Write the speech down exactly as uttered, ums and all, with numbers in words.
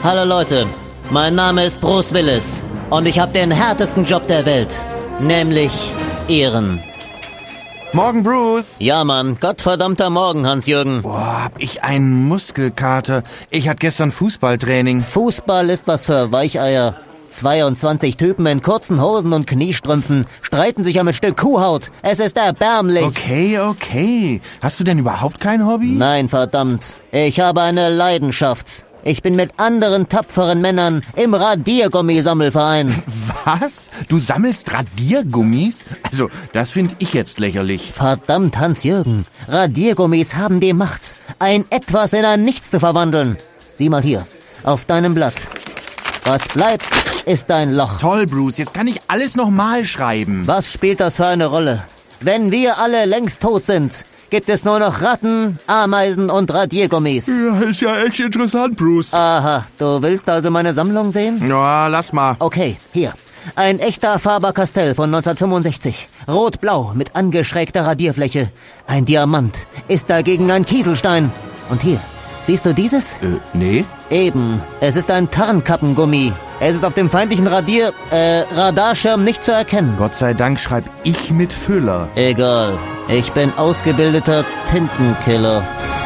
Hallo Leute, mein Name ist Bruce Willis und ich habe den härtesten Job der Welt, nämlich Ehren. Morgen, Bruce. Ja, Mann, gottverdammter Morgen, Hans-Jürgen. Boah, hab ich einen Muskelkater. Ich hatte gestern Fußballtraining. Fußball ist was für Weicheier. zweiundzwanzig Typen in kurzen Hosen und Kniestrümpfen streiten sich um ein Stück Kuhhaut. Es ist erbärmlich. Okay, okay. Hast du denn überhaupt kein Hobby? Nein, verdammt. Ich habe eine Leidenschaft. Ich bin mit anderen tapferen Männern im Radiergummisammelverein. Was? Du sammelst Radiergummis? Also, das finde ich jetzt lächerlich. Verdammt, Hans-Jürgen. Radiergummis haben die Macht, ein Etwas in ein Nichts zu verwandeln. Sieh mal hier, auf deinem Blatt. Was bleibt, ist ein Loch. Toll, Bruce. Jetzt kann ich alles nochmal schreiben. Was spielt das für eine Rolle? Wenn wir alle längst tot sind, gibt es nur noch Ratten, Ameisen und Radiergummis. Ja, ist ja echt interessant, Bruce. Aha, du willst also meine Sammlung sehen? Ja, lass mal. Okay, hier. Ein echter Faber-Castell von neunzehnhundertfünfundsechzig. Rot-blau mit angeschrägter Radierfläche. Ein Diamant ist dagegen ein Kieselstein. Und hier, siehst du dieses? Äh, nee. Eben, es ist ein Tarnkappengummi. Es ist auf dem feindlichen Radier... äh, Radarschirm nicht zu erkennen. Gott sei Dank schreib ich mit Füller. Egal, ich bin ausgebildeter Tintenkiller.